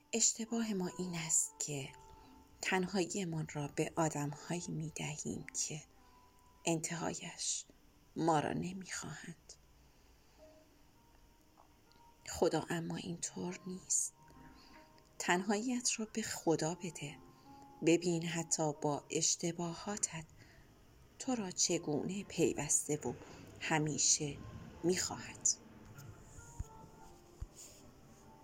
اشتباه ما این است که تنهاییمان را به آدم‌هایی می‌دهیم که انتهایش ما را نمی‌خواهند. خدا اما اینطور نیست. تنهاییت را به خدا بده. ببین حتی با اشتباهاتت تو را چگونه پیوسته و همیشه می‌خواهد.